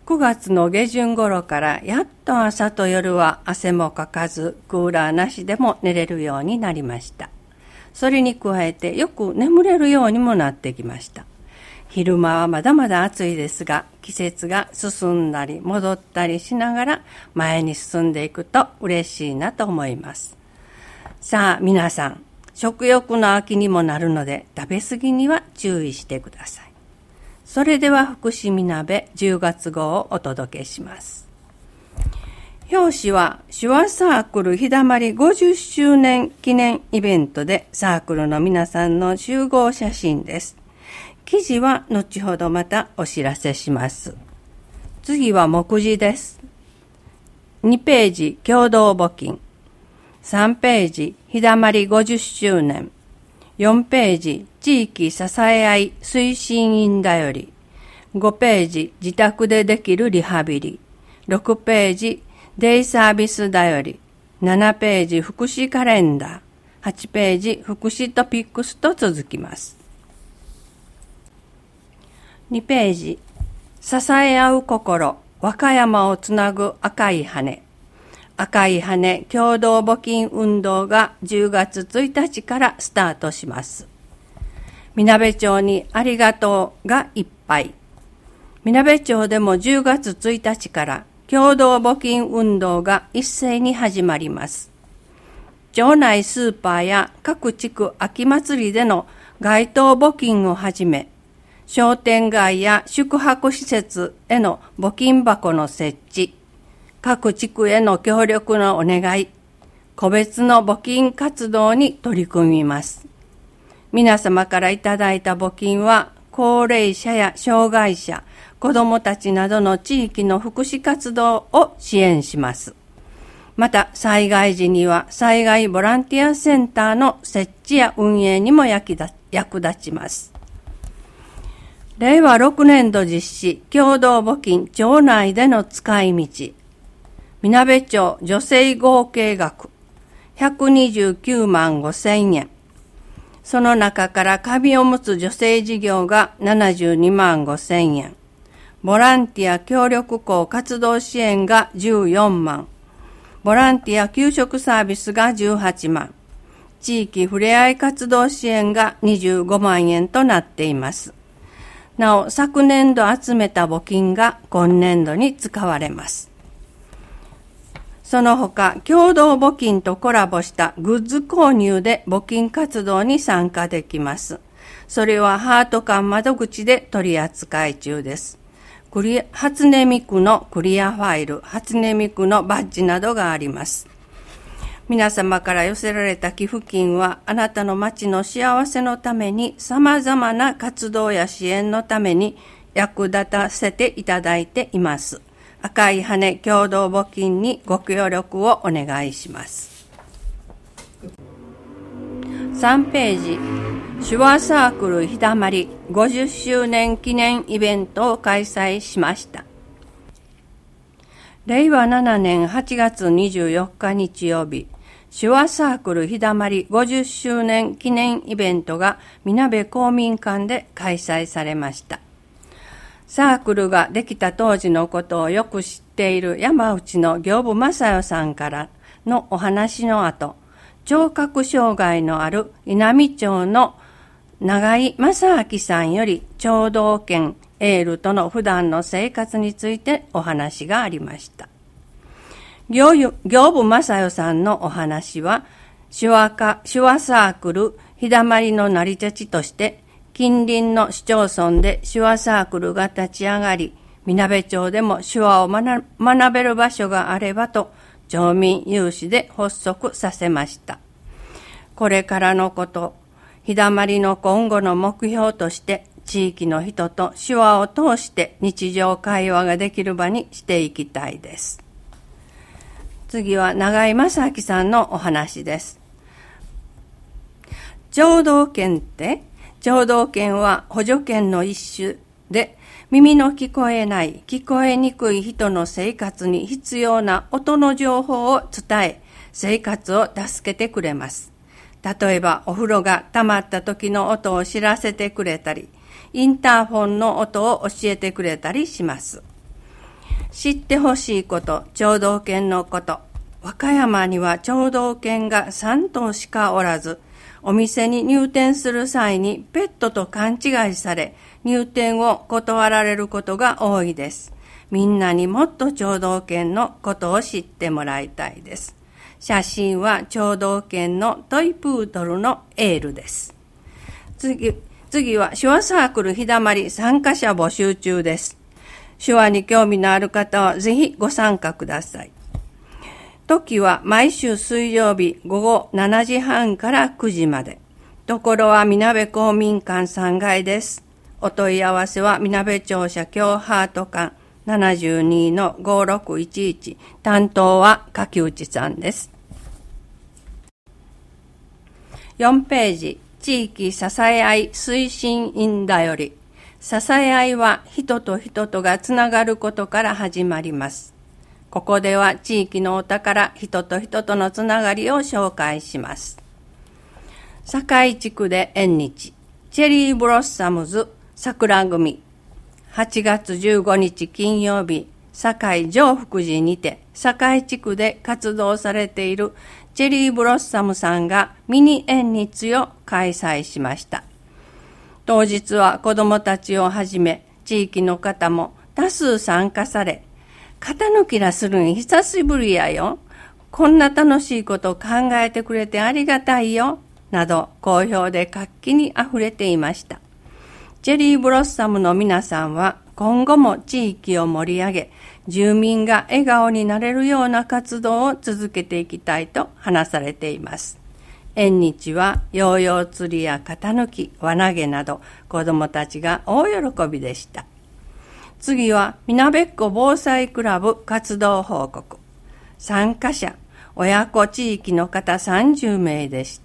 9月の下旬頃からやっと朝と夜は汗もかかずクーラーなしでも寝れるようになりました。それに加えてよく眠れるようにもなってきました。昼間はまだまだ暑いですが、季節が進んだり戻ったりしながら前に進んでいくと嬉しいなと思います。さあ皆さん、食欲の秋にもなるので食べ過ぎには注意してください。それでは福祉みなべ10月号をお届けします。表紙は手話サークルひだまり50周年記念イベントでサークルの皆さんの集合写真です。記事は後ほどまたお知らせします。次は目次です。2ページ共同募金、3ページひだまり50周年、4ページ地域支え合い推進員だより、5ページ自宅でできるリハビリ、6ページデイサービスだより、7ページ福祉カレンダー、8ページ福祉トピックスと続きます。2ページ支え合う心、和歌山をつなぐ赤い羽、赤い羽共同募金運動が10月1日からスタートします。みなべ町にありがとうがいっぱい。みなべ町でも10月1日から共同募金運動が一斉に始まります。町内スーパーや各地区秋祭りでの街頭募金をはじめ、商店街や宿泊施設への募金箱の設置、各地区への協力のお願い、個別の募金活動に取り組みます。皆様からいただいた募金は、高齢者や障害者、子どもたちなどの地域の福祉活動を支援します。また、災害時には災害ボランティアセンターの設置や運営にも役立ちます。令和6年度実施共同募金町内での使い道。みなべ町女性合計額129万5千円。その中から紙を持つ女性事業が72万5千円。ボランティア協力校活動支援が14万。ボランティア給食サービスが18万。地域ふれあい活動支援が25万円となっています。なお、昨年度集めた募金が今年度に使われます。その他、共同募金とコラボしたグッズ購入で募金活動に参加できます。それはハート館窓口で取り扱い中です。初音ミクのクリアファイル、初音ミクのバッジなどがあります。皆様から寄せられた寄付金はあなたの町の幸せのために様々な活動や支援のために役立たせていただいています。赤い羽共同募金にご協力をお願いします。3ページ手話サークルひだまり50周年記念イベントを開催しました。令和7年8月24日日曜日、手話サークルひだまり50周年記念イベントがみなべ公民館で開催されました。サークルができた当時のことをよく知っている山内の行部正代さんからのお話の後、聴覚障害のある稲美町の永井正明さんより聴導犬エールとの普段の生活についてお話がありました。行部正代さんのお話は、手話サークルひだまりの成り立ちとして、近隣の市町村で手話サークルが立ち上がり、みなべ町でも手話を学べる場所があればと、町民有志で発足させました。これからのこと、ひだまりの今後の目標として、地域の人と手話を通して日常会話ができる場にしていきたいです。次は永井正明さんのお話です。聴導犬は補助犬の一種で、耳の聞こえない、聞こえにくい人の生活に必要な音の情報を伝え、生活を助けてくれます。例えば、お風呂が溜まった時の音を知らせてくれたり、インターフォンの音を教えてくれたりします。 知ってほしいこと、聴導犬のこと。和歌山には聴導犬が3頭しかおらず、お店に入店する際にペットと勘違いされ、入店を断られることが多いです。みんなにもっと聴導犬のことを知ってもらいたいです。写真は聴導犬のトイプードルのエールです。次は手話サークルひだまり参加者募集中です。手話に興味のある方はぜひご参加ください。時は毎週水曜日午後7時半から9時まで。ところはみなべ公民館3階です。お問い合わせはみなべ庁舎共ハート館 72-5611。担当は柿内さんです。4ページ、地域支え合い推進員だより。支え合いは人と人とがつながることから始まります。ここでは地域のお宝、人と人とのつながりを紹介します。堺地区で縁日、チェリーブロッサムズ桜組。8月15日金曜日、堺上福寺にて、堺地区で活動されているチェリーブロッサムさんがミニ縁日を開催しました。当日は子どもたちをはじめ、地域の方も多数参加され、肩抜きらするん久しぶりやよ。こんな楽しいことを考えてくれてありがたいよ。など好評で活気にあふれていました。チェリーブロッサムの皆さんは今後も地域を盛り上げ、住民が笑顔になれるような活動を続けていきたいと話されています。縁日はヨーヨー釣りや肩抜き、輪投げなど子どもたちが大喜びでした。次はみなべっこ防災クラブ活動報告。参加者、親子地域の方30名でした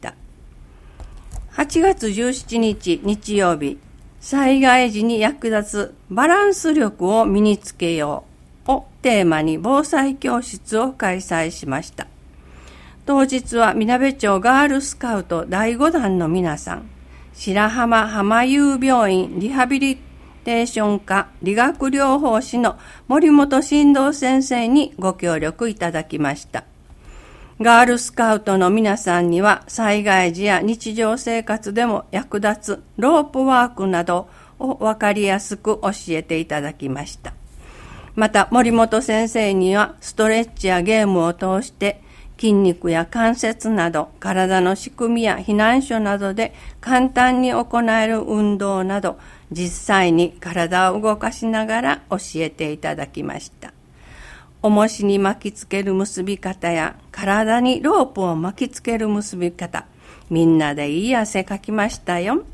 。8月17日日曜日、災害時に役立つバランス力を身につけようをテーマに防災教室を開催しました。当日はみなべ町ガールスカウト第5弾の皆さん、白浜浜優病院リハビリテーション科理学療法士の森本進藤先生にご協力いただきました。ガールスカウトの皆さんには災害時や日常生活でも役立つロープワークなどを分かりやすく教えていただきました。また森本先生にはストレッチやゲームを通して筋肉や関節など体の仕組みや避難所などで簡単に行える運動など実際に体を動かしながら教えていただきました。重しに巻きつける結び方や体にロープを巻きつける結び方、みんなでいい汗かきましたよ。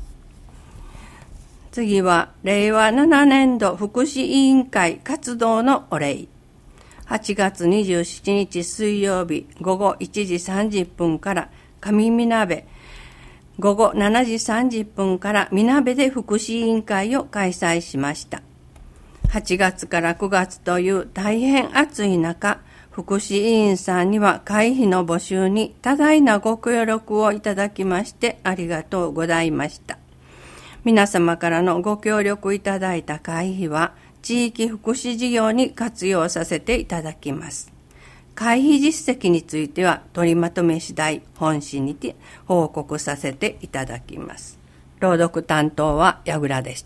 次は令和7年度福祉委員会活動のお礼。8月27日水曜日午後1時30分から上みなべ、午後7時30分からみなべで福祉委員会を開催しました。8月から9月という大変暑い中、福祉委員さんには会費の募集に多大なご協力をいただきましてありがとうございました。皆様からのご協力いただいた会費は地域福祉事業に活用させていただきます。会費実績については取りまとめ次第本誌にて報告させていただきます。朗読担当は矢倉でした。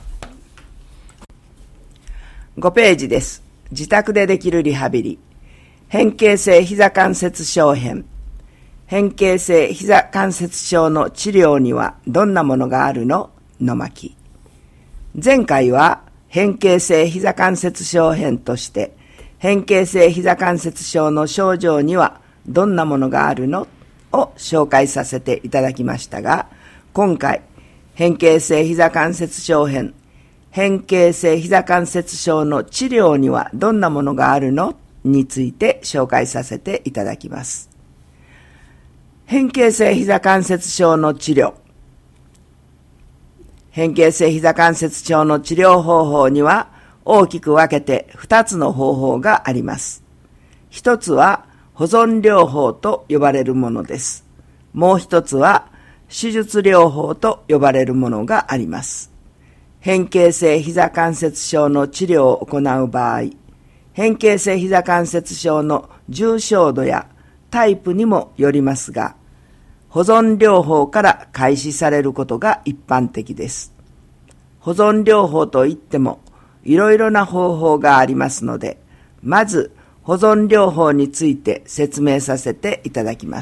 5ページです。自宅でできるリハビリ。変形性膝関節症編。変形性膝関節症の治療にはどんなものがあるの？の巻。前回は変形性膝関節症編として変形性膝関節症の症状にはどんなものがあるの？を紹介させていただきましたが、今回変形性膝関節症編、変形性膝関節症の治療にはどんなものがあるの？について紹介させていただきます。変形性膝関節症の治療。変形性膝関節症の治療方法には大きく分けて2つの方法があります。一つは保存療法と呼ばれるものです。もう一つは手術療法と呼ばれるものがあります。変形性膝関節症の治療を行う場合、 変形性ひざ関節症の重症度やタイプにもよりますが、保存療法から開始されることが一般的です。保存療法といってもいろいろな方法がありますので、まず保存療法について説明させていただきます。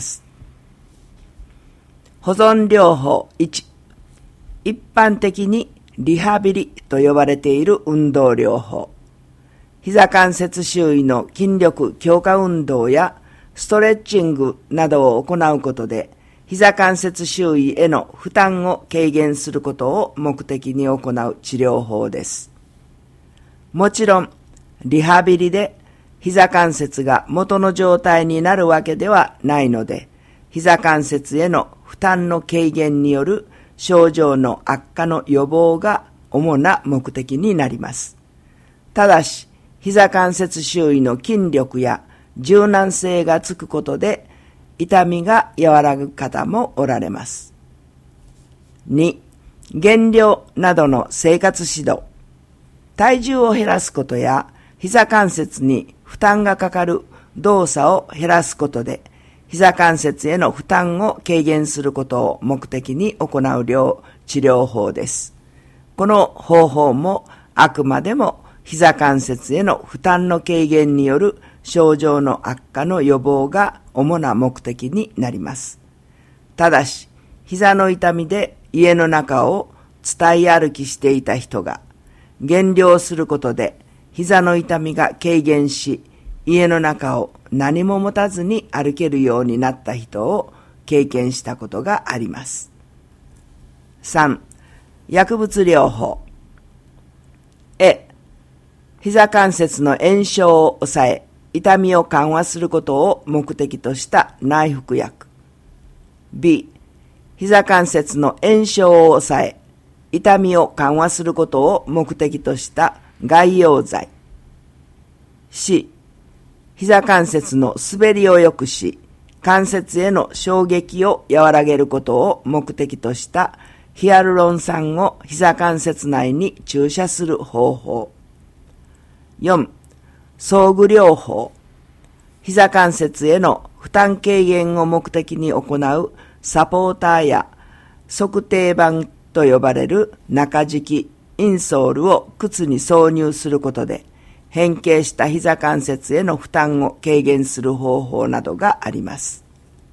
保存療法1、一般的にリハビリと呼ばれている運動療法。膝関節周囲の筋力強化運動やストレッチングなどを行うことで、膝関節周囲への負担を軽減することを目的に行う治療法です。もちろん、リハビリで膝関節が元の状態になるわけではないので、膝関節への負担の軽減による症状の悪化の予防が主な目的になります。ただし、膝関節周囲の筋力や柔軟性がつくことで、痛みが和らぐ方もおられます。2、減量などの生活指導。体重を減らすことや膝関節に負担がかかる動作を減らすことで、膝関節への負担を軽減することを目的に行う治療法です。この方法もあくまでも膝関節への負担の軽減による症状の悪化の予防が主な目的になります。ただし、膝の痛みで家の中を伝い歩きしていた人が、減量することで膝の痛みが軽減し、家の中を何も持たずに歩けるようになった人を経験したことがあります。3、薬物療法。膝関節の炎症を抑え、痛みを緩和することを目的とした内服薬。B、膝関節の炎症を抑え、痛みを緩和することを目的とした外用剤。C、膝関節の滑りを良くし、関節への衝撃を和らげることを目的としたヒアルロン酸を膝関節内に注射する方法。4、装具療法。膝関節への負担軽減を目的に行うサポーターや測定板と呼ばれる中敷き、インソールを靴に挿入することで、変形した膝関節への負担を軽減する方法などがあります。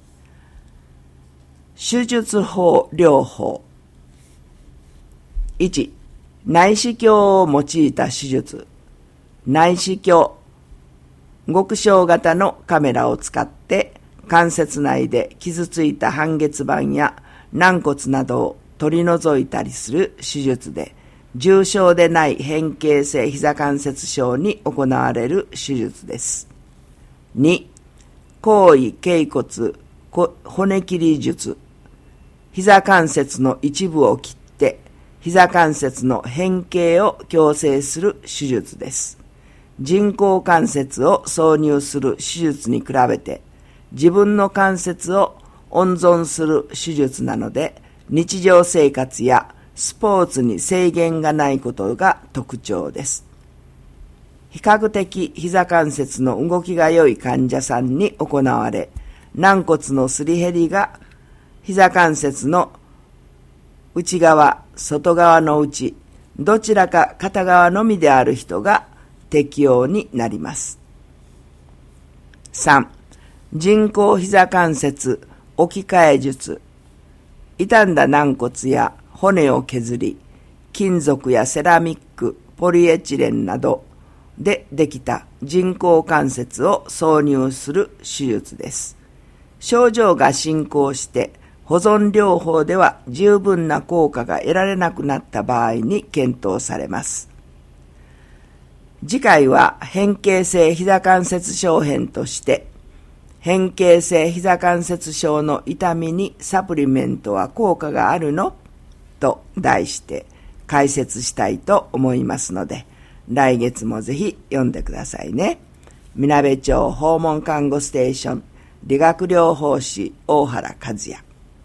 手術法療法。1、内視鏡を用いた手術。内視鏡、極小型のカメラを使って関節内で傷ついた半月板や軟骨などを取り除いたりする手術で、重症でない変形性膝関節症に行われる手術です。2、後位脛骨骨切り術。膝関節の一部を切って膝関節の変形を矯正する手術です。人工関節を挿入する手術に比べて自分の関節を温存する手術なので、日常生活やスポーツに制限がないことが特徴です。比較的膝関節の動きが良い患者さんに行われ、軟骨のすり減りが膝関節の内側、外側の内、どちらか片側のみである人が適用になります。3、人工膝関節置き換え術。傷んだ軟骨や骨を削り、金属やセラミック、ポリエチレンなどでできた人工関節を挿入する手術です。症状が進行して保存療法では十分な効果が得られなくなった場合に検討されます。次回は変形性膝関節症編として、変形性膝関節症の痛みにサプリメントは効果があるの?と題して解説したいと思いますので、来月もぜひ読んでくださいね。みなべ町訪問看護ステーション理学療法士大原和也。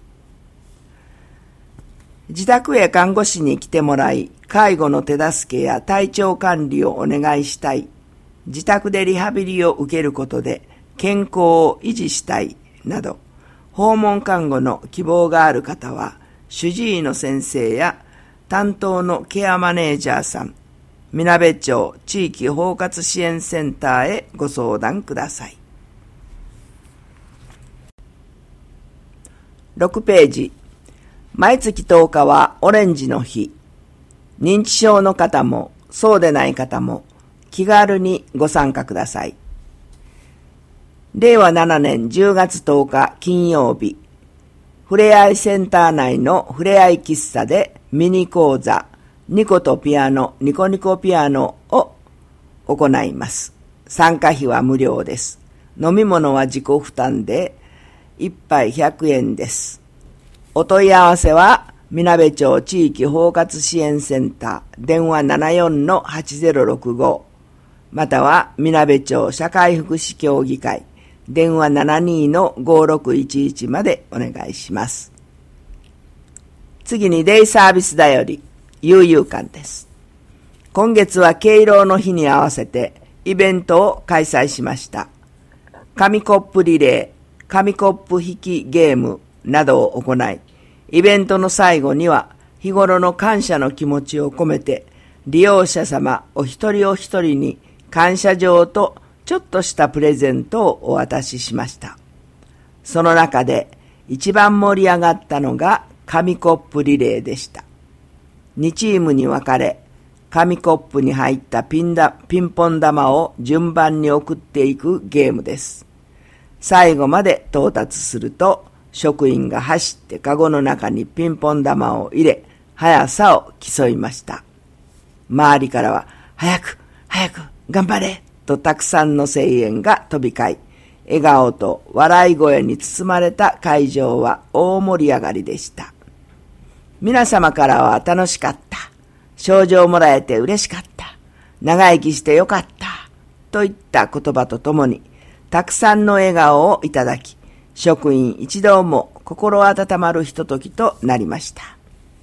自宅へ看護師に来てもらい、介護の手助けや体調管理をお願いしたい。 自宅でリハビリを受けることで健康を維持したいなど、訪問看護の希望がある方は、主治医の先生や担当のケアマネージャーさん、みなべ町地域包括支援センターへご相談ください。6ページ。毎月10日はオレンジの日。認知症の方もそうでない方も気軽にご参加ください。令和7年10月10日金曜日、ふれあいセンター内のふれあい喫茶でミニ講座ニコとピアノ、ニコニコピアノを行います。参加費は無料です。飲み物は自己負担で1杯100円です。お問い合わせはみなべ町地域包括支援センター電話 74-8065 またはみなべ町社会福祉協議会電話 72-5611 までお願いします。次にデイサービスだより悠々館です。今月は敬老の日に合わせてイベントを開催しました。紙コップリレー、紙コップ引きゲームなどを行い、イベントの最後には日頃の感謝の気持ちを込めて利用者様お一人お一人に感謝状とちょっとしたプレゼントをお渡ししました。その中で一番盛り上がったのが紙コップリレーでした。2チームに分かれ、紙コップに入ったピンポン玉を順番に送っていくゲームです。最後まで到達すると、職員が走ってカゴの中にピンポン玉を入れ、速さを競いました。周りからは、早く、早く、頑張れとたくさんの声援が飛び交い、笑顔と笑い声に包まれた会場は大盛り上がりでした。皆様からは楽しかった、賞状もらえて嬉しかった、長生きしてよかった、といった言葉とともに、たくさんの笑顔をいただき、職員一同も心温まるひとときとなりました。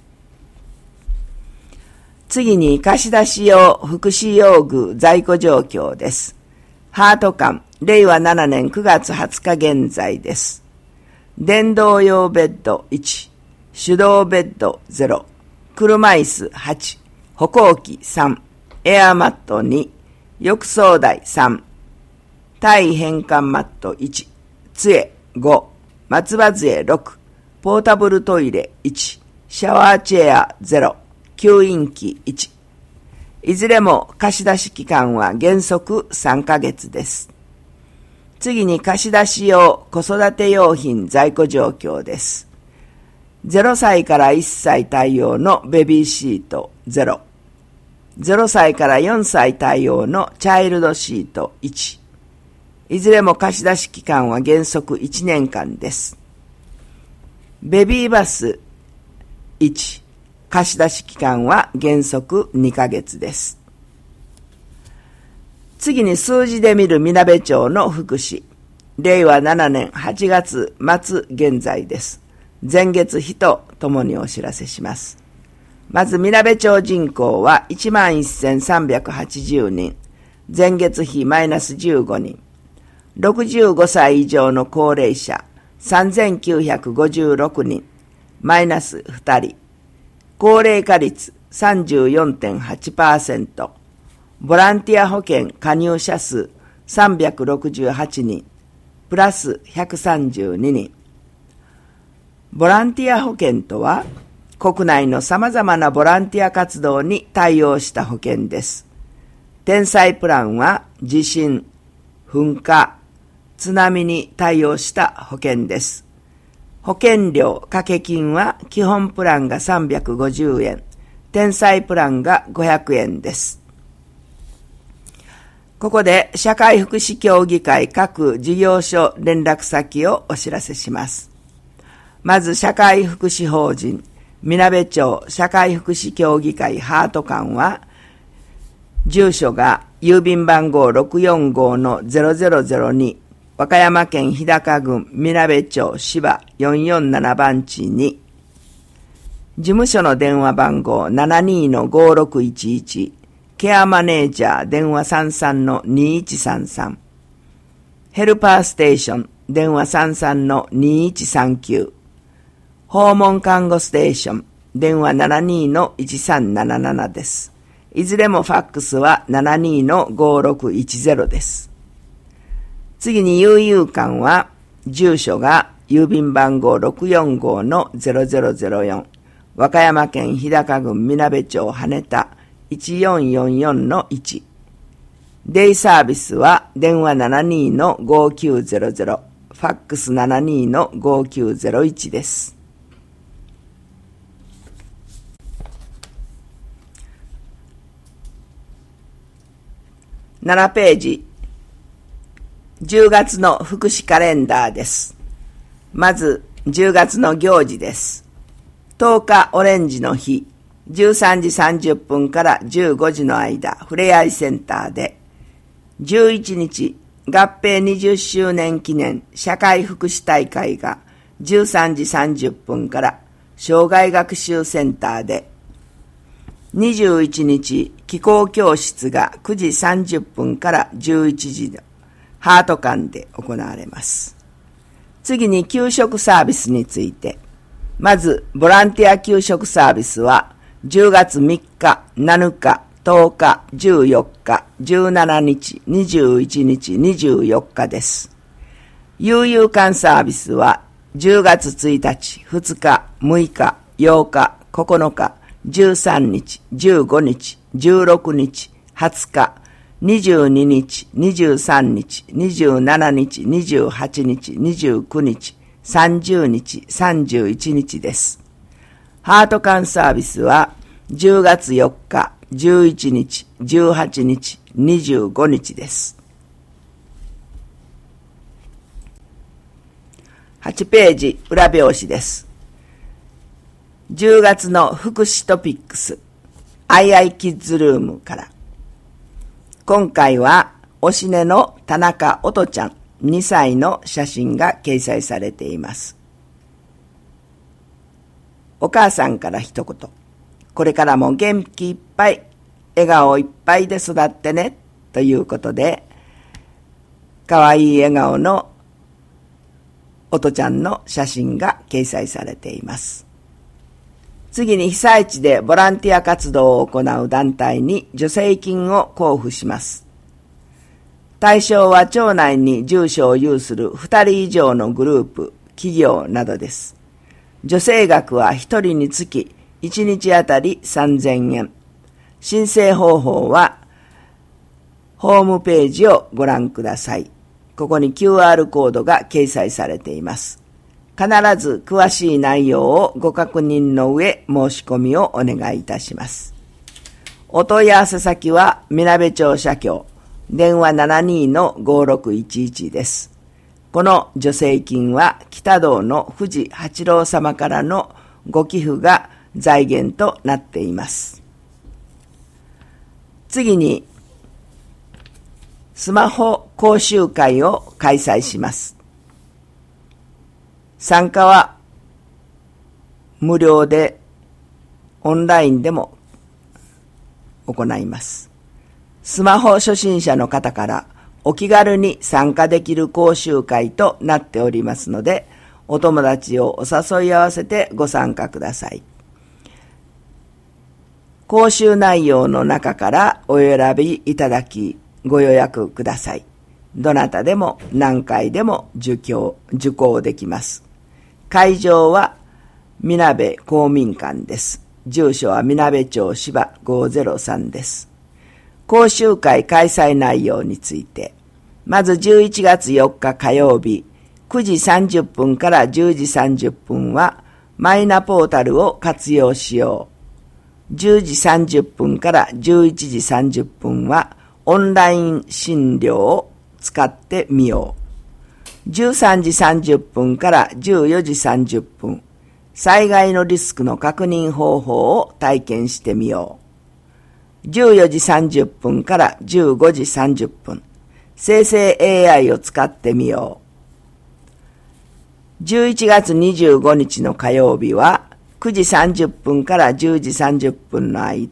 次に貸し出し用福祉用具在庫状況です。ハート館、令和7年9月20日現在です。電動用ベッド1、手動ベッド0、車椅子8、歩行器3、エアマット2、浴槽台3、体変換マット1、杖5、松葉杖6、ポータブルトイレ1、シャワーチェア0、吸引器1。いずれも貸し出し期間は原則3ヶ月です。次に貸し出し用子育て用品在庫状況です。0歳から1歳対応のベビーシート0、0歳から4歳対応のチャイルドシート1。いずれも貸し出し期間は原則1年間です。ベビーバス1、貸し出し期間は原則2ヶ月です。次に数字で見るみなべ町の福祉。令和7年8月末現在です。前月比とともにお知らせします。まずみなべ町人口は 11,380 人。前月比マイナス15人。65歳以上の高齢者 3,956 人。マイナス2人。高齢化率 34.8%。ボランティア保険加入者数368人。プラス132人。ボランティア保険とは、国内の様々なボランティア活動に対応した保険です。天災プランは地震、噴火、津波に対応した保険です。保険料掛け金は基本プランが350円、天災プランが500円です。ここで社会福祉協議会各事業所連絡先をお知らせします。まず社会福祉法人みなべ町社会福祉協議会ハート館は、住所が郵便番号 645-0002 和歌山県日高郡みなべ町芝447番地に、事務所の電話番号 72-5611 ケアマネージャー電話33-2133、ヘルパーステーション電話33-2139、訪問看護ステーション電話72-1377です。いずれもファックスは72-5610です。次に悠々館は、住所が郵便番号 645-0004、和歌山県日高郡みなべ町羽田 1444-1。デイサービスは電話72-5900、ファックス72-5901です。7ページ、10月の福祉カレンダーです。まず、10月の行事です。10日オレンジの日、13時30分から15時の間、ふれあいセンターで、11日、合併20周年記念社会福祉大会が13時30分から障害学習センターで、21日、気候教室が9時30分から11時のハート館で行われます。次に給食サービスについて、まずボランティア給食サービスは10月3日、7日、10日、14日、17日、21日、24日です。悠々館サービスは10月1日、2日、6日、8日、9日、13日、15日、16日、20日、22日、23日、27日、28日、29日、30日、31日です。ハート館サービスは10月4日、11日、18日、25日です。8ページ、裏表紙です。10月の福祉トピックス、アイアイキッズルームから。今回は、おしねの田中おとちゃん2歳の写真が掲載されています。お母さんから一言。これからも元気いっぱい、笑顔いっぱいで育ってね、ということで、かわいい笑顔のおとちゃんの写真が掲載されています。次に被災地でボランティア活動を行う団体に助成金を交付します。対象は町内に住所を有する2人以上のグループ、企業などです。助成額は1人につき1日あたり3000円。申請方法はホームページをご覧ください。ここに QR コードが掲載されています。必ず詳しい内容をご確認の上、申し込みをお願いいたします。お問い合わせ先は、みなべ町社協、電話 72-5611 です。この助成金は、北道の藤八郎様からのご寄付が財源となっています。次に、スマホ講習会を開催します。参加は無料でオンラインでも行います。スマホ初心者の方からお気軽に参加できる講習会となっておりますので、お友達をお誘い合わせてご参加ください。講習内容の中からお選びいただきご予約ください。どなたでも何回でも受講できます。会場はみなべ公民館です。住所はみなべ町芝503です。講習会開催内容について、まず11月4日火曜日、9時30分から10時30分はマイナポータルを活用しよう。10時30分から11時30分はオンライン診療を使ってみよう。13時30分から14時30分、災害のリスクの確認方法を体験してみよう。14時30分から15時30分、生成 AI を使ってみよう。11月25日の火曜日は、9時30分から10時30分の間、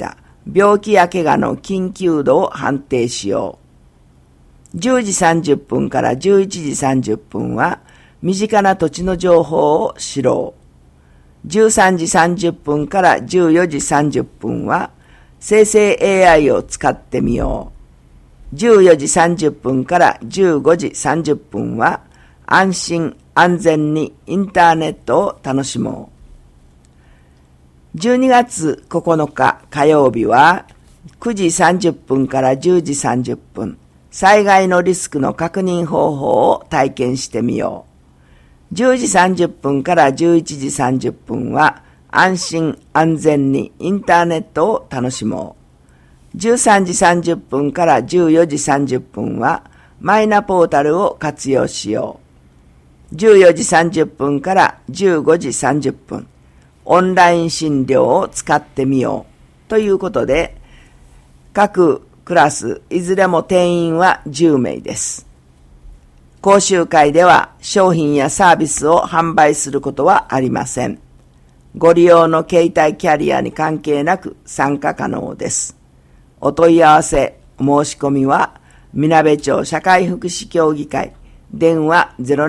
病気や怪我の緊急度を判定しよう。10時30分から11時30分は身近な土地の情報を知ろう。13時30分から14時30分は生成 AI を使ってみよう。14時30分から15時30分は安心安全にインターネットを楽しもう。12月9日火曜日は9時30分から10時30分、災害のリスクの確認方法を体験してみよう。10時30分から11時30分は安心安全にインターネットを楽しもう。13時30分から14時30分はマイナポータルを活用しよう。14時30分から15時30分、オンライン診療を使ってみよう。ということで、各クラスいずれも定員は10名です。講習会では商品やサービスを販売することはありません。ご利用の携帯キャリアに関係なく参加可能です。お問い合わせ、お申し込みは、みなべ町社会福祉協議会、電話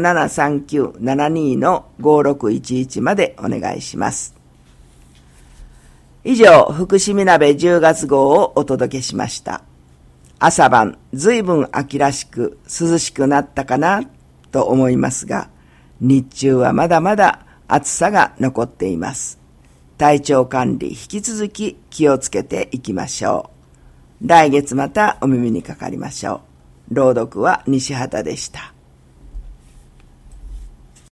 073972-5611 までお願いします。以上、福祉みなべ10月号をお届けしました。朝晩、ずいぶん秋らしく涼しくなったかなと思いますが、日中はまだまだ暑さが残っています。体調管理、引き続き気をつけていきましょう。来月またお耳にかかりましょう。朗読は西畑でした。